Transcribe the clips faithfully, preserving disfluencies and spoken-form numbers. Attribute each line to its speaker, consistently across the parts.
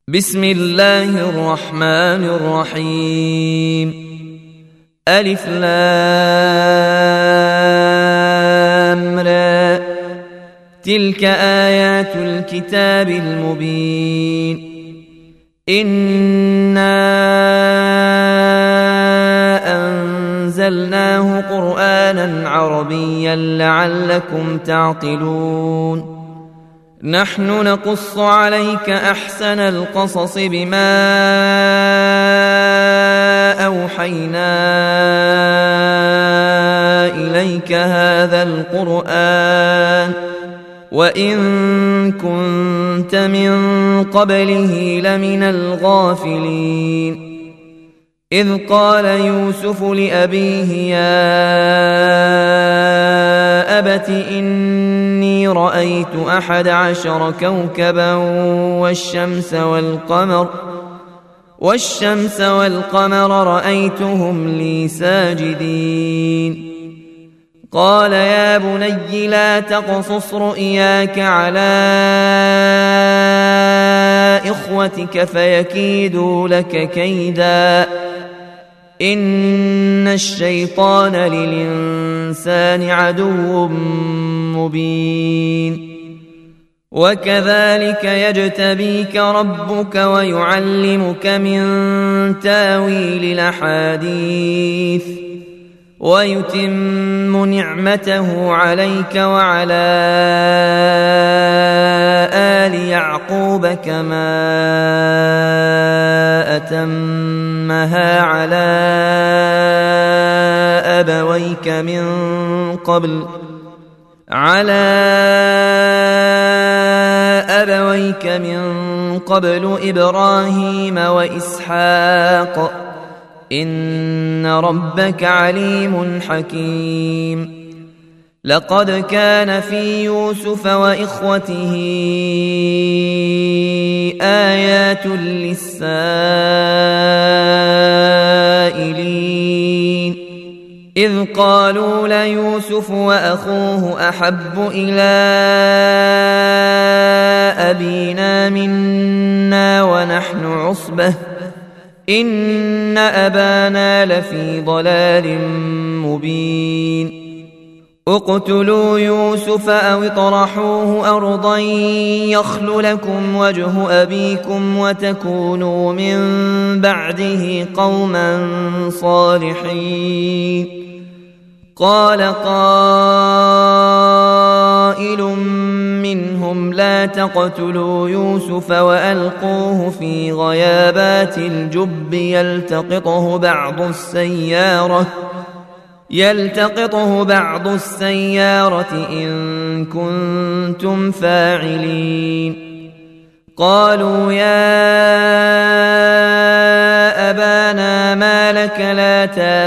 Speaker 1: بسم الله الرحمن الرحيم. ألف لام را. تلك آيات الكتاب المبين. إنا أنزلناه قرآنا عربيا لعلكم تعقلون. نحن نقص عليك أحسن القصص بما أوحينا إليك هذا القرآن وإن كنت من قبله لمن الغافلين. إذ قال يوسف لأبيه يا أبت إني رأيت أحد عشر كوكبا والشمس والقمر والشمس والقمر رأيتهم لي ساجدين. قال يا بني لا تقصص رؤياك على إخوتك فيكيدوا لك كيدا إن الشيطان للإنسان عدو مبين. وكذلك يجتبيك ربك ويعلمك من تاويل الأحاديث ويتم نعمته عليك وعلى آل يعقوب كما أتمها على أبويك من قبل على أبويك من قبل إبراهيم وإسحاق إن ربك عليم حكيم. لقد كان في يوسف وإخوته آيات للسائلين إذ قالوا ليوسف وأخوه أحب إلى أبينا منا ونحن عصبة إن أبانا لفي ضلال مبين. اقتلوا يوسف أو اطرحوه أرضا يخل لكم وجه أبيكم وتكونوا من بعده قوما صالحين. قال قائل منهم لا تقتلوا يوسف وألقوه في غيابات الجب يلتقطه بعض السيارة يلتقطه بعض السيارة إن كنتم فاعلين. قالوا يا أبانا ما لك لا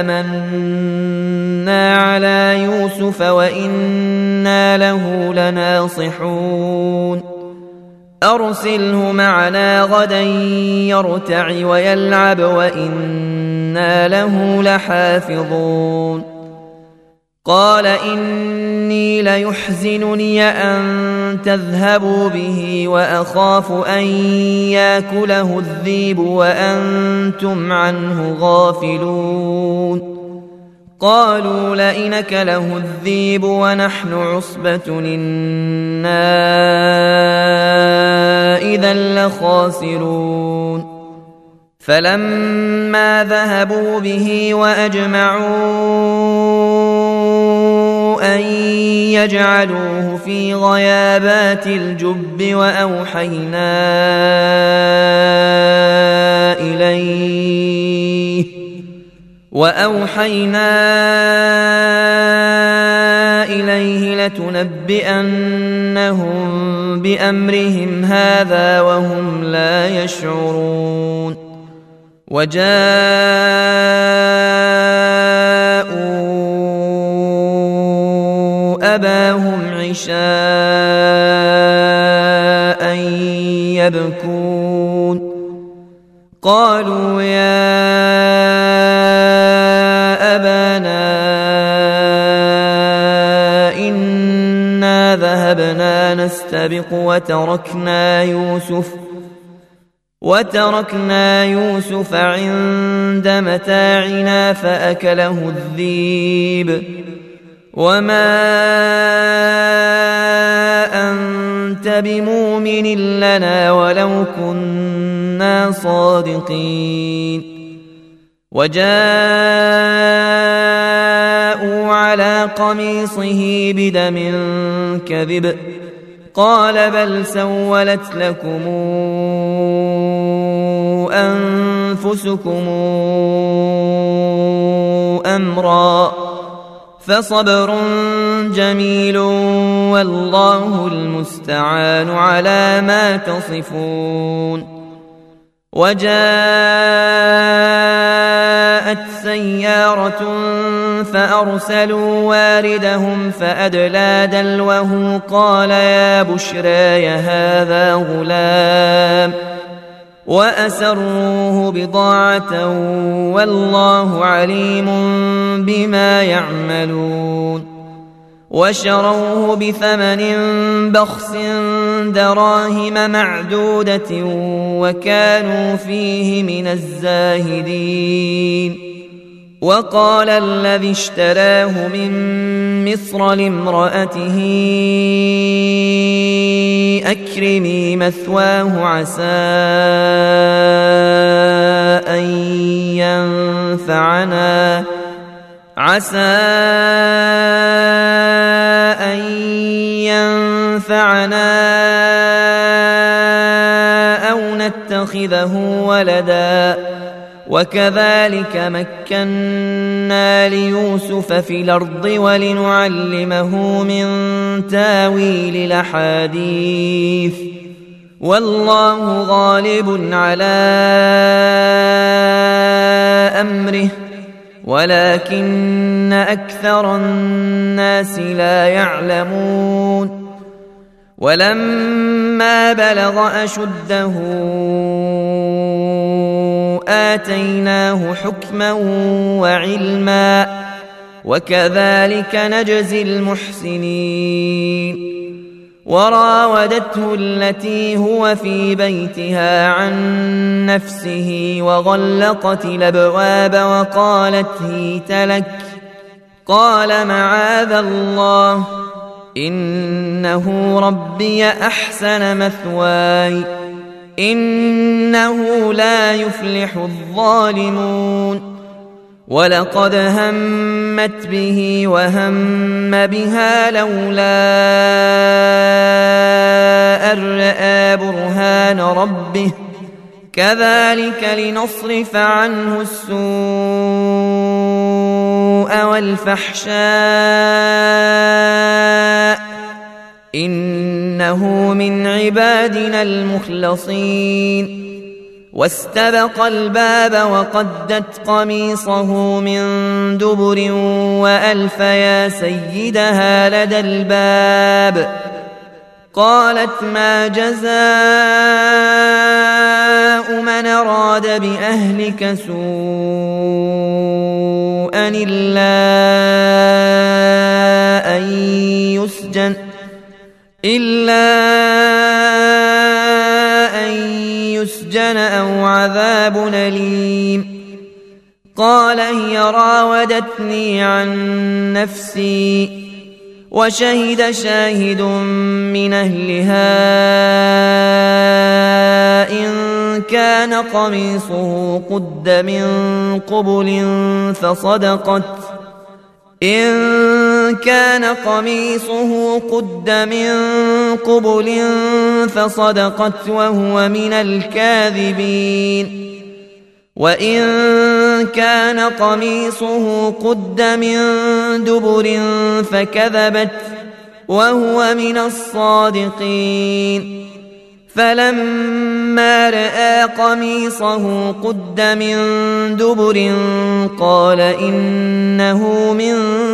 Speaker 1: تامنا على يوسف وإنا له لناصحون. أرسله معنا غدا يرتع ويلعب وإنا له لحافظون. قال إني ليحزنني أن تذهبوا به وأخاف أن يأكله الذئب وأنتم عنه غافلون. قالوا لئن أكله الذئب ونحن عصبة إنا إذا لخاسرون. فلما ذهبوا به وأجمعوا أن يجعلوه في غيابات الجب وأوحينا إليه وأوحينا إليه لتنبئنهم بأمرهم هذا وهم لا يشعرون. وجاءوا أباهم عشاء يبكون. قالوا يا أبانا إنا ذهبنا نستبق وتركنا يوسف وتركنا يوسف عند متاعنا فأكله الذئب وما أنت بمؤمن لنا ولو كنا صادقين وجاءوا على قميصه بدم كذب قال بل سولت لكم أنفسكم أمرا فصبر جميل والله المستعان على ما تصفون وجاءت سيارة فأرسلوا واردهم فأدلى دلوه قال يا بشرى هذا غلام وأسروه بضاعة والله عليم بما يعملون وشروه بثمن بخس دراهم معدودة وكانوا فيه من الزاهدين وقال الذي اشتراه من مصر لامرأته أكرمي مثواه عسى أن ينفعنا عسى أن ينفعنا أو نتخذه ولدا وكذلك مكنا ليوسف في الأرض ولنعلمه من تاويل الأحاديث والله غالب على أمره ولكن أكثر الناس لا يعلمون ولما بلغ أشده آتيناه حكما وعلما وكذلك نجزي المحسنين وراودته التي هو في بيتها عن نفسه وغلقت الأبواب وقالت هيت لك قال معاذ الله إنه ربي أحسن مثواي إنه لا يفلح الظالمون ولقد همت به وهم بها لولا أن رأى برهان ربه كذلك لنصرف عنه السوء والفحشاء إنه من عبادنا المخلصين واستبق الباب وقدت قميصه من دبر وألف يا سيدها لدى الباب قالت ما جزاء من أراد بأهلك سوءا إلا أن يسجن إلا أن يسجن أو عذاب أليم قال هي راودتني عن نفسي وشهد شاهد من أهلها إن كان قميصه قد من قبل فصدقت إن كان قميصه قد من قبل فصدقت وهو من الكاذبين وإن كان قميصه قد من دبر فكذبت وهو من الصادقين فلما رأى قميصه قد من دبر قال إنه من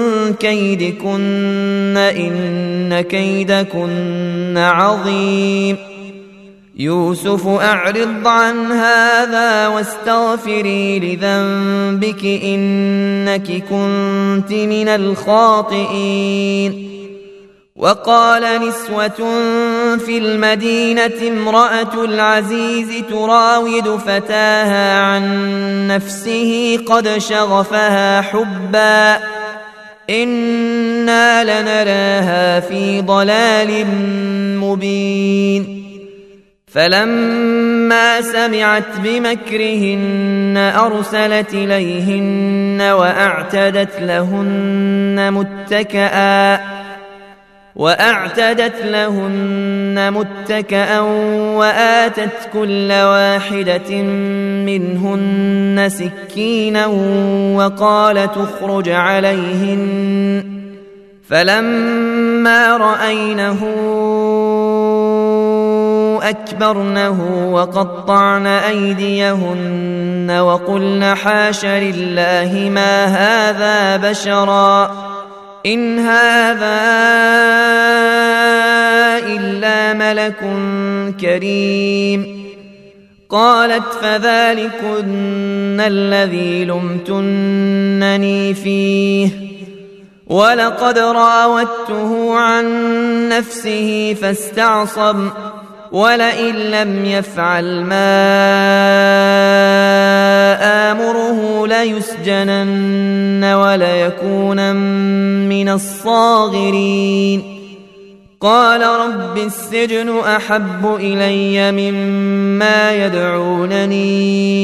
Speaker 1: كيدكن إن كيدكن عظيم يوسف أعرض عن هذا واستغفري لذنبك إنك كنت من الخاطئين وقال نسوة في المدينة امرأة العزيز تراود فتاها عن نفسه قد شغفها حبا إنا لنراها في ضلال مبين فلما سمعت بمكرهن أرسلت إليهن وأعتدت لهن متكئا وأعتدت لهن متكئا وآتت كل واحدة منهن سكينا وقالت اخرج عليهن فلما رأينه أكبرنه وقطعن أيديهن وقلن حاش لله ما هذا بشرا إن هذا إلا ملك كريم قالت فذلكن الذي لمتنني فيه ولقد راودته عن نفسه فاستعصم ولئن لم يفعل ما آمره ليسجنن وليكونن من الصاغرين قال رب السجن أحب إلي مما يدعونني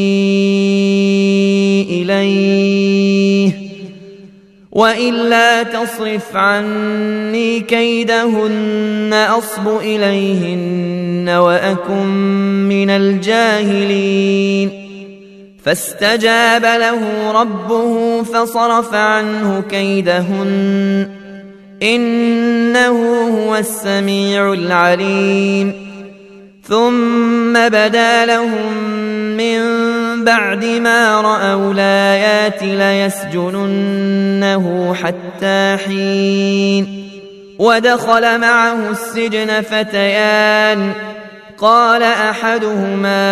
Speaker 1: إليه وإلا تصرف عني كيدهن أصب إليهن وأكن من الجاهلين فاستجاب له ربه فصرف عنه كيدهن إنه هو السميع العليم ثم بدا لهم من بعد ما رأوا الآيات ليسجننه حتى حين ودخل معه السجن فتيان قال أحدهما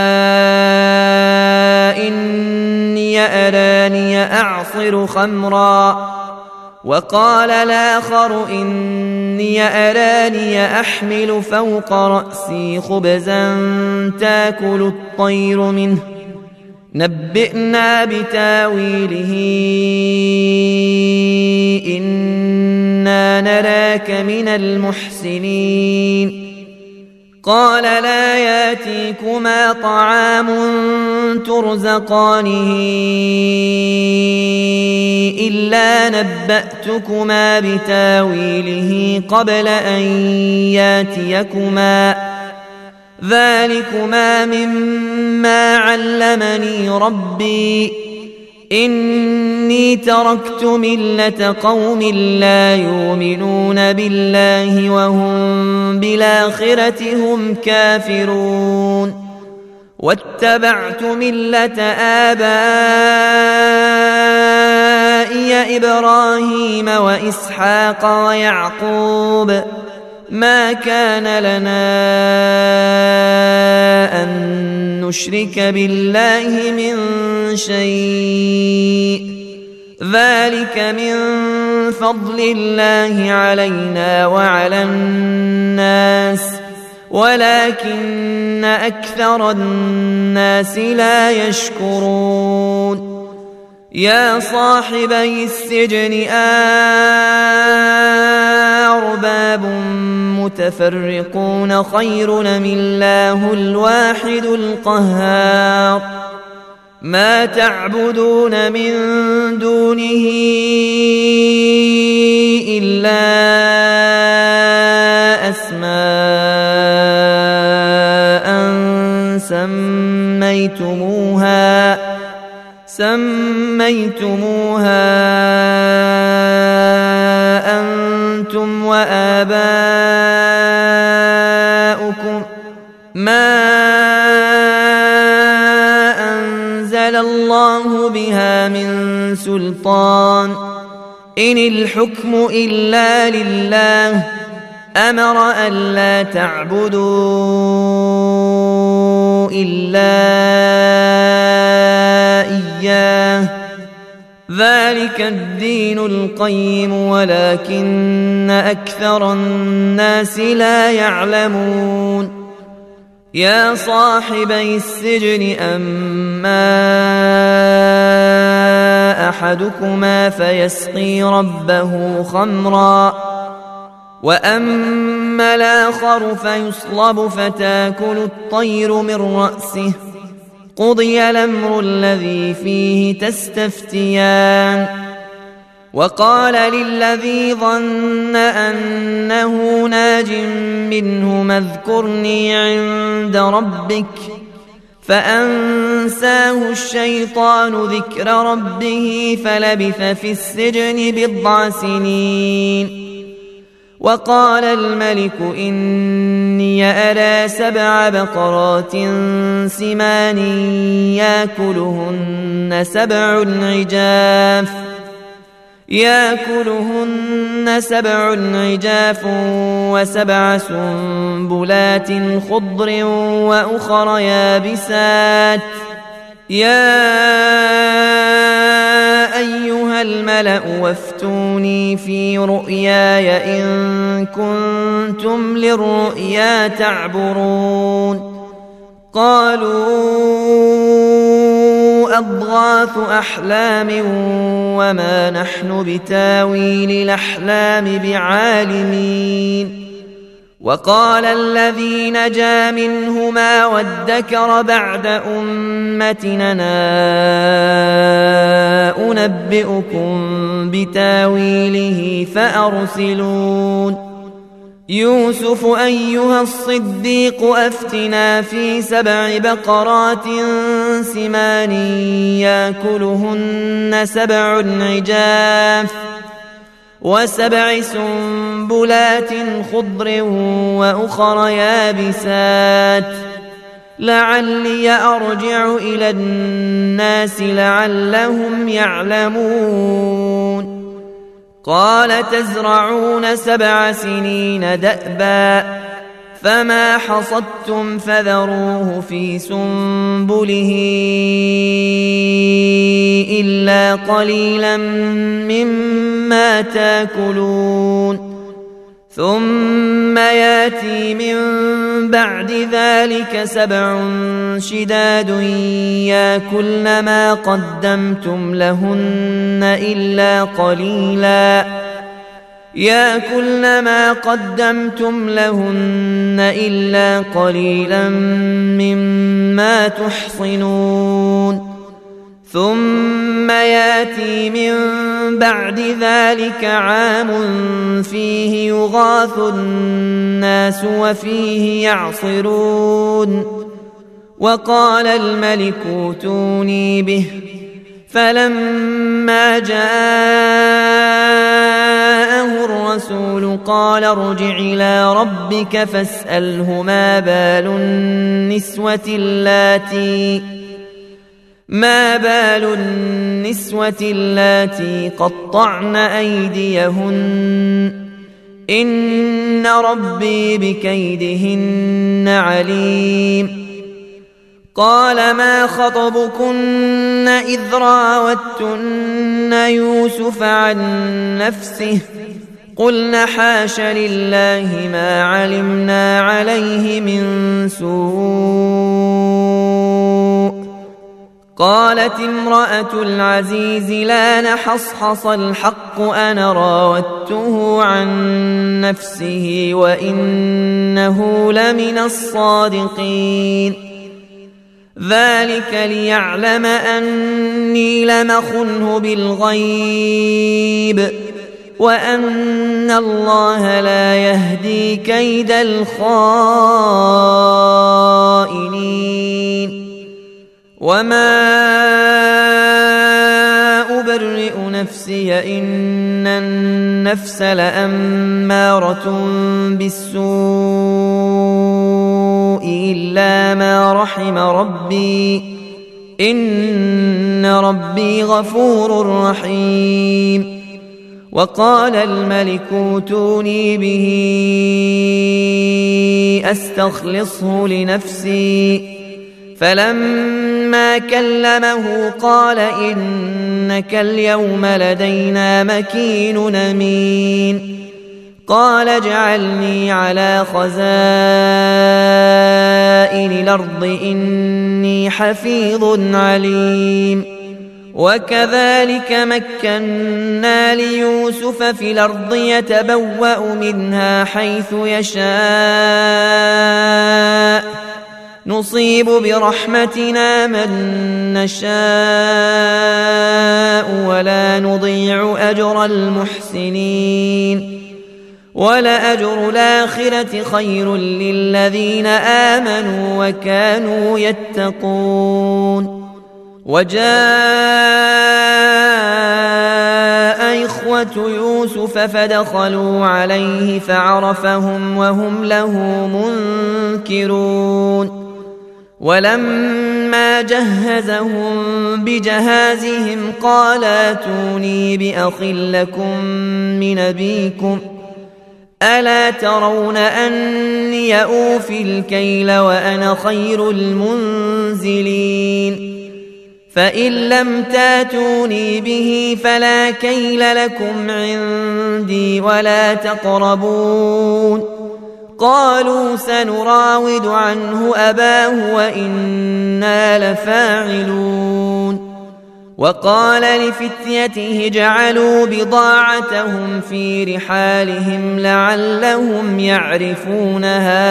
Speaker 1: إني أراني أعصر خمرا وقال الآخر إني أراني أحمل فوق رأسي خبزا تاكل الطير منه نبئنا بتاويله إنا نراك من المحسنين قال لا ياتيكما طعام ترزقانه إلا نبأتكما بتاويله قبل أن ياتيكما ذلكما مما علمني ربي إني تركت ملة قوم لا يؤمنون بالله وهم بالآخرة هم كافرون واتبعت ملة آبائي إبراهيم وإسحاق ويعقوب ما كان لنا أن نشرك بالله من شيء ذلك من فضل الله علينا وعلى الناس ولكن أكثر الناس لا يشكرون يا صاحبي السجن أرباب متفرقون خير أم الله الواحد القهار ما تعبدون من دونه إلا أسماء سميتموها سميتموها أنتم وآباؤكم ما أنزل الله بها من سلطان إن الحكم إلا لله أمر ألا تعبدوا إلا إياه ذلك الدين القيم ولكن أكثر الناس لا يعلمون يا صاحبي السجن أما أحدكما فيسقي ربه خمرا وأما الآخر فيصلب فتاكل الطير من رأسه قضي الأمر الذي فيه تستفتيان وقال للذي ظن أنه ناج منهما اذكرني عند ربك فأنساه الشيطان ذكر ربه فلبث في السجن بضع سنين وقال الملك إني أرى سبع بقرات سمان يأكلهن سبع عجاف يأكلهن سبع عجاف وسبع سنبلات خضر وأخر يابسات يا أيها الملأ وافتوني في رؤياي إن كنتم للرؤيا تعبرون قالوا أضغاث أحلام وما نحن بتاويل الأحلام بعالمين وقال الذي نجا منهما وادكر بعد أمتنا أنبئكم بتاويله فأرسلون يوسف أيها الصديق أفتنا في سبع بقرات سمان يأكلهن سبع عجاف وسبع سنبلات خضر وأخر يابسات لعلي أرجع إلى الناس لعلهم يعلمون قال تزرعون سبع سنين دأبا فما حصدتم فذروه في سنبله إلا قليلا مما تاكلون ثم ياتي من بعد ذلك سبع شداد ياكلن ما قدمتم لهن إلا قليلا ياكلن ما قدمتم لهن إلا قليلا مما تحصنون ثم ياتي من بعد ذلك عام فيه يغاث الناس وفيه يعصرون وقال الملك ائتوني به فلما جاءه الرسول قال ارجع إلى ربك فاسأله ما بال النسوة اللاتي ما بال النسوة اللاتي قطعن أيديهن إن ربي بكيدهن عليم قال ما خطبكن إذ راوتن يوسف عن نفسه قلن حاش لله ما علمنا عليه من سوء قالت امرأة العزيز لا نحصحص الحق أنا راودته عن نفسه وإنه لمن الصادقين ذلك ليعلم أني لم أخنه بالغيب وأن الله لا يهدي كيد الخائنين وما أبرئ نفسي إن النفس لأمارة بالسوء إلا ما رحم ربي إن ربي غفور رحيم وقال الملك ائتوني به أستخلصه لنفسي فلما فلما كلمه قال إنك اليوم لدينا مكين أمين قال اجعلني على خزائن الأرض إني حفيظ عليم وكذلك مكنا ليوسف في الأرض يتبوأ منها حيث يشاء نصيب برحمتنا من نشاء ولا نضيع أجر المحسنين ولأجر الآخرة خير للذين آمنوا وكانوا يتقون وجاء إخوة يوسف فدخلوا عليه فعرفهم وهم له منكرون ولما جهزهم بجهازهم قال ائتوني بأخ لكم من أبيكم ألا ترون أني أوفي الكيل وأنا خير المنزلين فإن لم تاتوني به فلا كيل لكم عندي ولا تقربون قالوا سنراود عنه أباه وإنا لفاعلون وقال لفتيته اجعلوا بضاعتهم في رحالهم لعلهم يعرفونها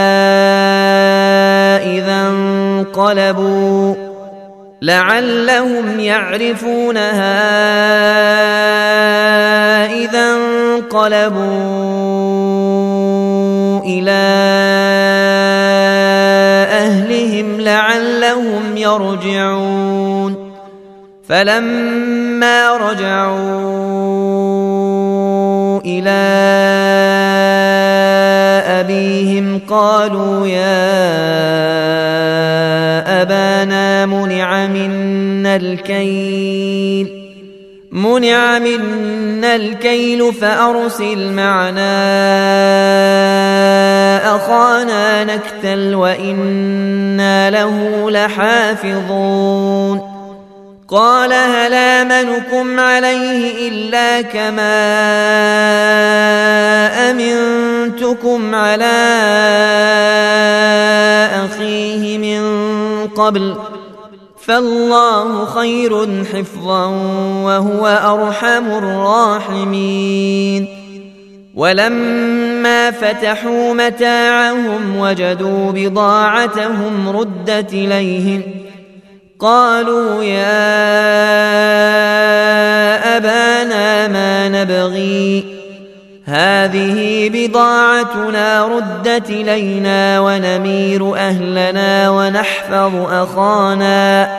Speaker 1: إذا انقلبوا لعلهم يعرفونها إذا انقلبوا إلى أهلهم لعلهم يرجعون فلما رجعوا إلى أبيهم قالوا يا أبانا منع منا الكيل منع منا الكيل فأرسل معنا أخانا نكتل وإنا له لحافظون قال هل آمنكم عليه إلا كما أمنتكم على أخيه من قبل فالله خير حفظا وهو أرحم الراحمين ولما فتحوا متاعهم وجدوا بضاعتهم ردت إليهم قالوا يا أبانا ما نبغي هذه بضاعتنا ردت إلينا ونمير أهلنا ونحفظ أخانا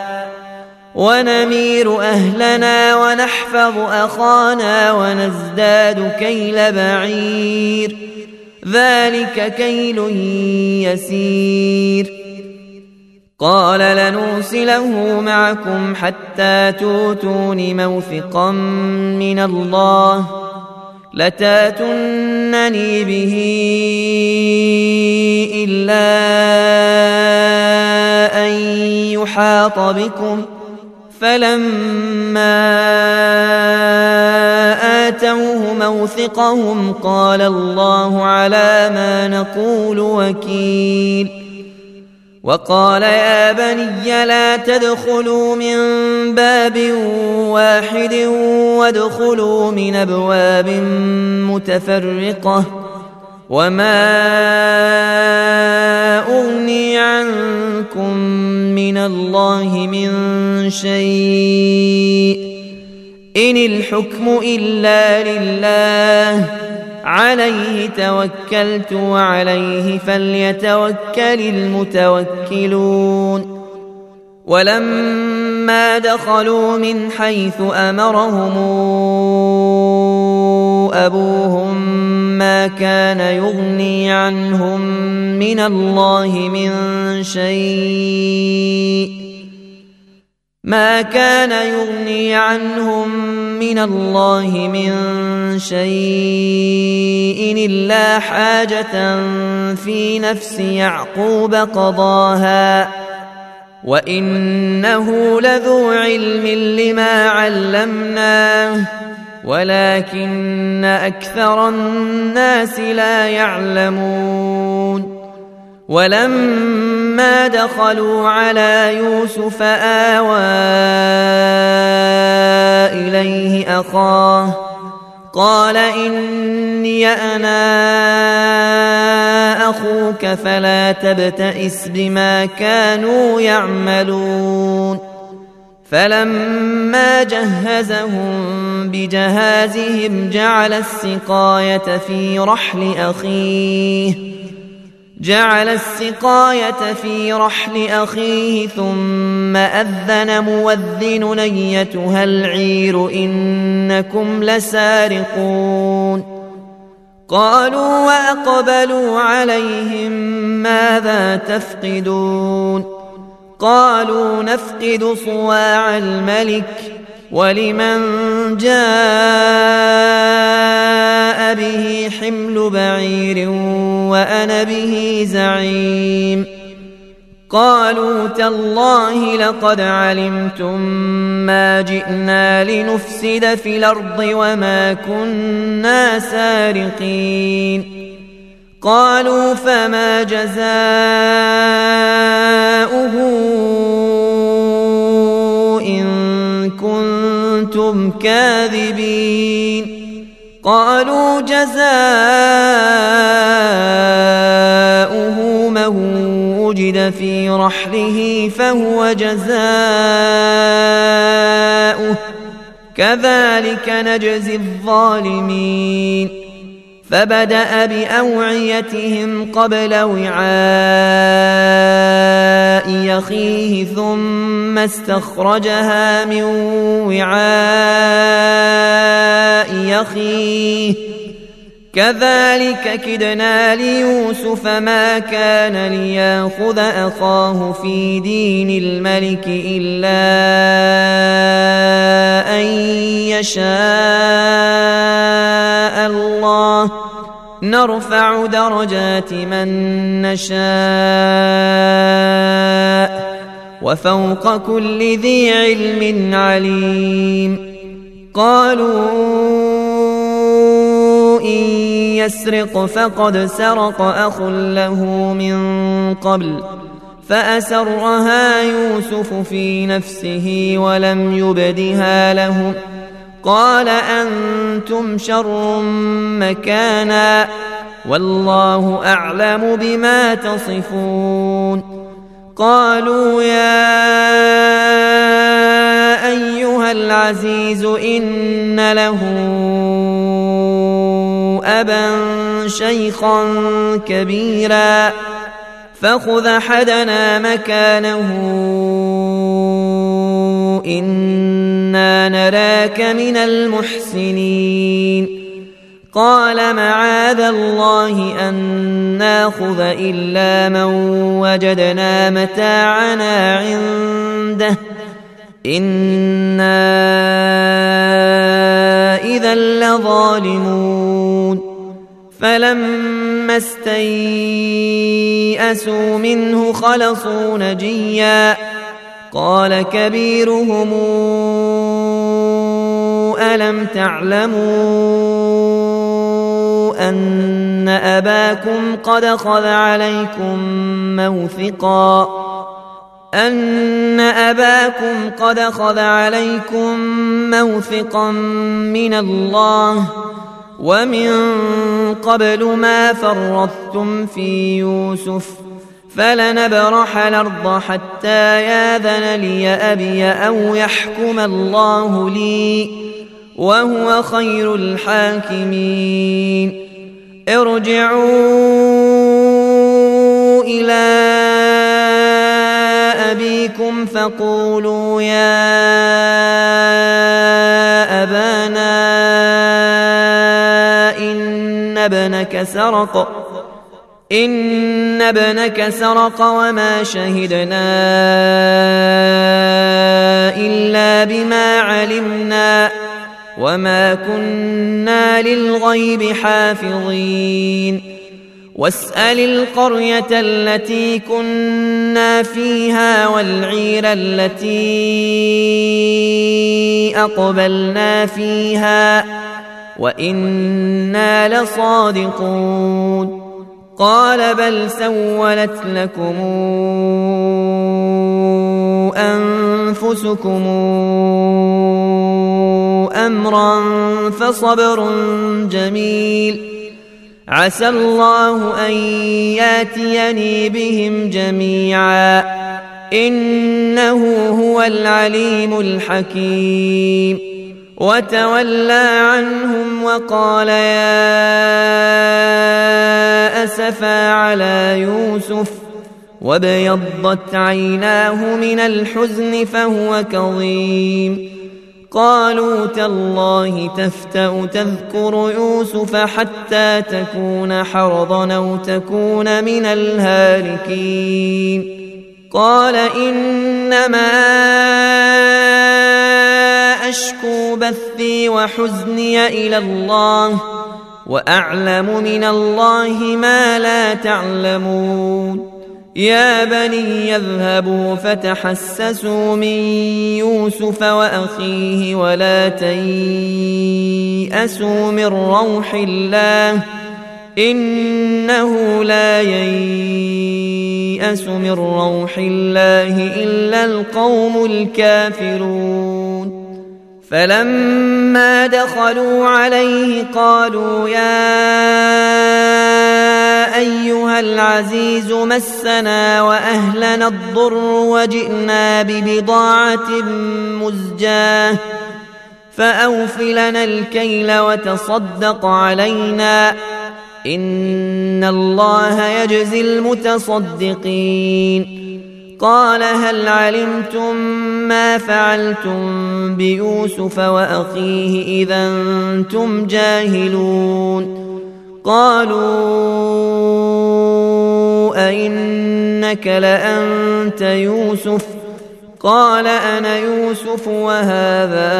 Speaker 1: ونمير أهلنا ونحفظ أخانا ونزداد كيل بعير ذلك كيل يسير قال لنرسله معكم حتى توتون موثقا من الله لتاتونني به إلا أن يحاط بكم فلما آتوه موثقهم قال الله على ما نقول وكيل وقال يا بني لا تدخلوا من باب واحد وادخلوا من أبواب متفرقة وما أغني عنكم من الله من شيء إن الحكم إلا لله عليه توكلت وعليه فليتوكل المتوكلون ولما دخلوا من حيث أمرهم أبوهم ما كان يغني عنهم من الله من شيء ما كان يغني عنهم من الله من شيء إلا حاجة في نفس يعقوب قضاها وإنه لذو علم لما علمناه ولكن أكثر الناس لا يعلمون ولما دخلوا على يوسف آوى إليه أخاه قال إني أنا أخوك فلا تبتئس بما كانوا يعملون فلما جهزهم بجهازهم جعل السقاية في رحل أخيه جعل السقاية في رحل أخيه ثم أذن مؤذن أيتها العير إنكم لسارقون قالوا وأقبلوا عليهم ماذا تفقدون قالوا نفقد صواع الملك ولمن جاء به حمل بعير وأنا به زعيم قالوا تالله لقد علمتم ما جئنا لنفسد في الأرض وما كنا سارقين قالوا فما جزاؤه إن كنتم كاذبين قالوا جزاؤه من وجد في رحله فهو جزاؤه كذلك نجزي الظالمين فبدأ بأوعيتهم قبل وعاء أخيه ثم استخرجها من وعاء أخيه كذلك كدنا ليوسف ما كان ليأخذ أخاه في دين الملك إلا أن يشاء الله نرفع درجات من نشاء وفوق كل ذي علم عليم قالوا إن يسرق فقد سرق أخ له من قبل فأسرها يوسف في نفسه ولم يبدها لهم قال أنتم شر مكانا والله أعلم بما تصفون قالوا يا أيها العزيز إن له أبا شيخا كبيرا فخذ أحدنا مكانه إنا نراك من المحسنين قال معاذ الله أن ناخذ إلا من وجدنا متاعنا عنده إنا إذا لظالمون فلما استيئسوا منه خلصوا نجيا قال كبيرهم ألم تعلموا أن أباكم قد أخذ عليكم موثقا أن أباكم قد أخذ عليكم موثقا من الله ومن قبل ما فرطتم في يوسف فلنبرح الأرض حتى ياذن لي أبي أو يحكم الله لي وهو خير الحاكمين ارجعوا إلى أبيكم فقولوا يا أبانا إن ابنك سرق إن ابنك سرق وما شهدنا إلا بما علمنا وما كنا للغيب حافظين واسأل القرية التي كنا فيها والعير التي أقبلنا فيها وإنا لصادقون قال بل سولت لكم أنفسكم أمرا فصبر جميل عسى الله أن ياتيني بهم جميعا إنه هو العليم الحكيم وتولى عنهم وقال يا أسفا على يوسف وابيضت عيناه من الحزن فهو كظيم قالوا تالله تفتأ تذكر يوسف حتى تكون حرضا أو تكون من الهالكين قال إنما أشكو بثي وحزني إلى الله وأعلم من الله ما لا تعلمون يا بني يذهبوا فتحسسوا من يوسف وأخيه ولا تيأسوا من روح الله إنه لا ييأس من روح الله إلا القوم الكافرون فلما دخلوا عليه قالوا يا أيها العزيز مسنا وأهلنا الضر وجئنا ببضاعة مزجاة فأوف لنا الكيل وتصدق علينا إن الله يجزي المتصدقين قال هل علمتم ما فعلتم بيوسف وأخيه إذا أنتم جاهلون قالوا أئنك لأنت يوسف قال أنا يوسف وهذا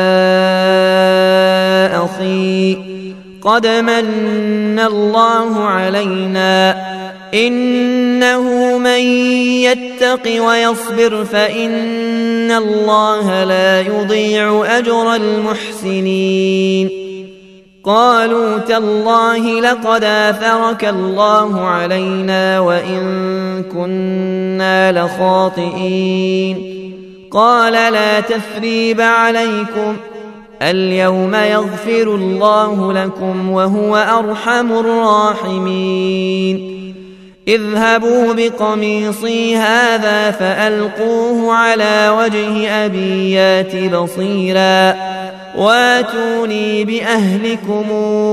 Speaker 1: أخي قد من الله علينا إنه من يتق ويصبر فإن الله لا يضيع أجر المحسنين قالوا تالله لقد آثرك الله علينا وإن كنا لخاطئين قال لا تثريب عليكم اليوم يغفر الله لكم وهو أرحم الراحمين اذهبوا بقميصي هذا فألقوه على وجه أبي يات بصيرا واتوني بأهلكم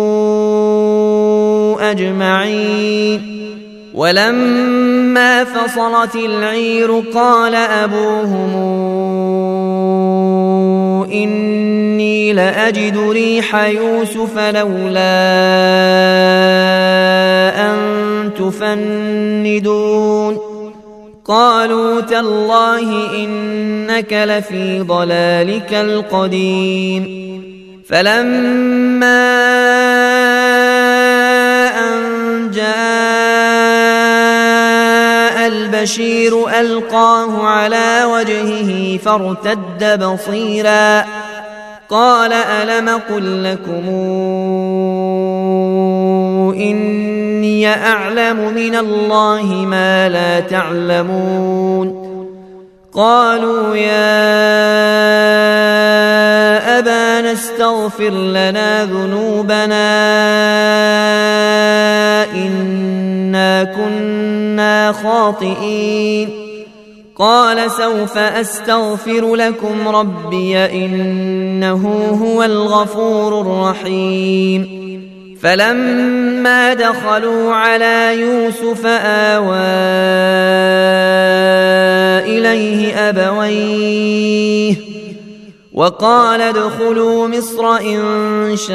Speaker 1: أجمعين ولما فصلت العير قال أبوهم إني لأجد ريح يوسف لولا أن تفندون قالوا تالله إنك لفي ضلالك القديم فلما أن جاء البشير ألقاه على وجهه فارتد بصيرا قال ألم قل لكم إني أعلم من الله ما لا تعلمون قالوا يا أبانا استغفر لنا ذنوبنا إنا كنا خاطئين قال سوف أستغفر لكم ربي إنه هو الغفور الرحيم فلما دخلوا على يوسف آوى إليه أبويه وقال ادخلوا مصر إن شاء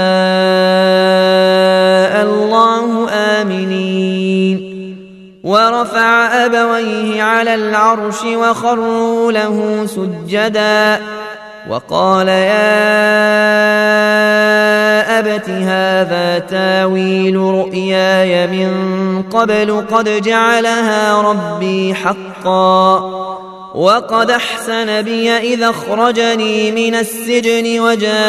Speaker 1: الله آمنين ورفع أبويه على العرش وخروا له سجدا وقال يا أبت هذا تاويل رؤياي من قبل قد جعلها ربي حقا وقد أحسن بي إذا أخرجني من السجن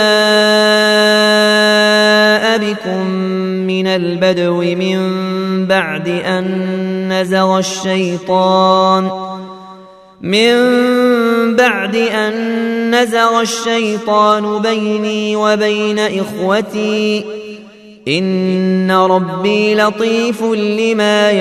Speaker 1: وجاء بكم من البدو من بعد أن نزغ الشيطان من بعد أن نزغ الشيطان بيني وبين إخوتي إن ربي لطيف لما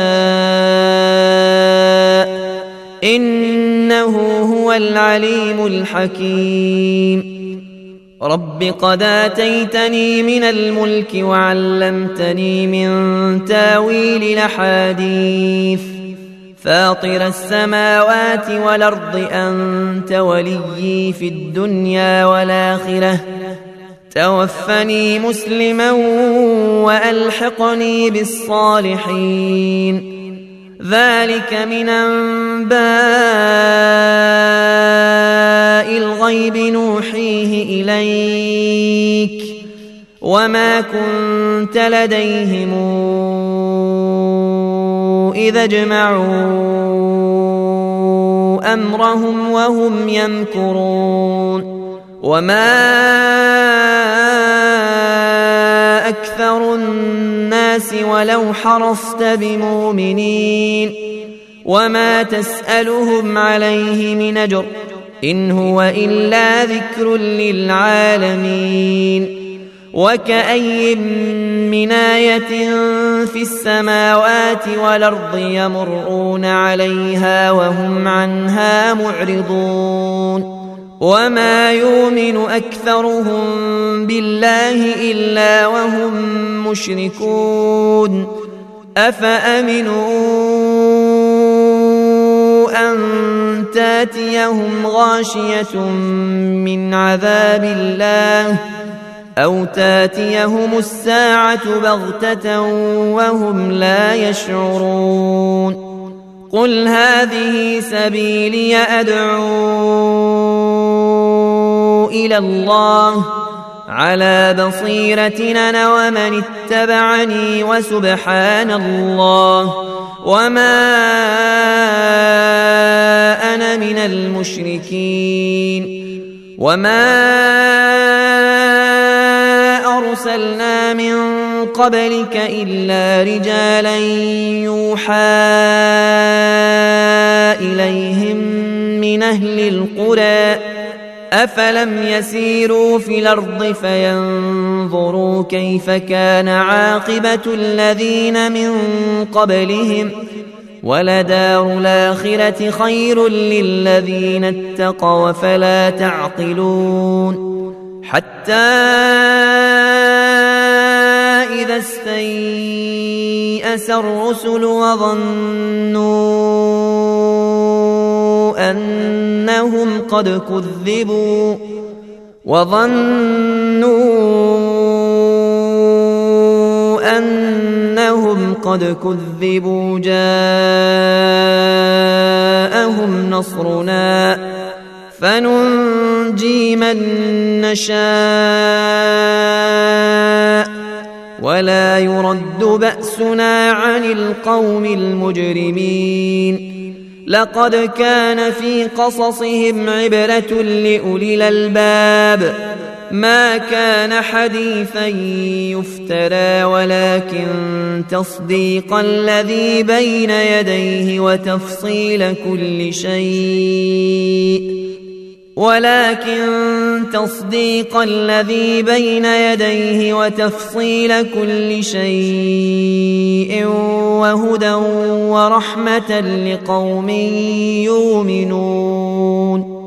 Speaker 1: يشاء إنه هو العليم الحكيم رب قد آتيتني من الملك وعلمتني من تاويل الأحاديث فاطر السماوات والأرض أنت وليي في الدنيا والآخرة توفني مسلما وألحقني بالصالحين ذلك من أنباء الغيب نوحيه إليك وما كنت لديهم إذا اجمعوا أمرهم وهم يمكرون وما أكثر الناس ولو حرصت بمؤمنين وما تسألهم عليه من أجر إن هو إلا ذكر للعالمين وكأي من آية في السماوات والأرض يمرون عليها وهم عنها معرضون وما يؤمن أكثرهم بالله إلا وهم مشركون أفأمنوا أن تاتيهم غاشية من عذاب الله أو تاتيهم الساعة بغتة وهم لا يشعرون قل هذه سبيلي أدعو إلى الله على بصيرة أنا ومن اتبعني وسبحان الله وما أنا من المشركين وما أرسلنا من قبلك إلا رجالا يوحى إليهم من أهل القرى أفلم يسيروا في الأرض فينظروا كيف كان عاقبة الذين من قبلهم ولدار الآخرة خير للذين اتقوا فلا تعقلون حتى إذا استيأس الرسل وظنوا أنهم قد كذبوا وظنوا أنهم قد كذبوا جاءهم نصرنا فننجي من نشاء ولا يرد بأسنا عن القوم المجرمين لقد كان في قصصهم عبرة لأولي الألباب ما كان حديثا يفترى ولكن تصديق الذي بين يديه وتفصيل كل شيء ولكن تصديق الذي بين يديه وتفصيل كل شيء وهدى ورحمة لقوم يؤمنون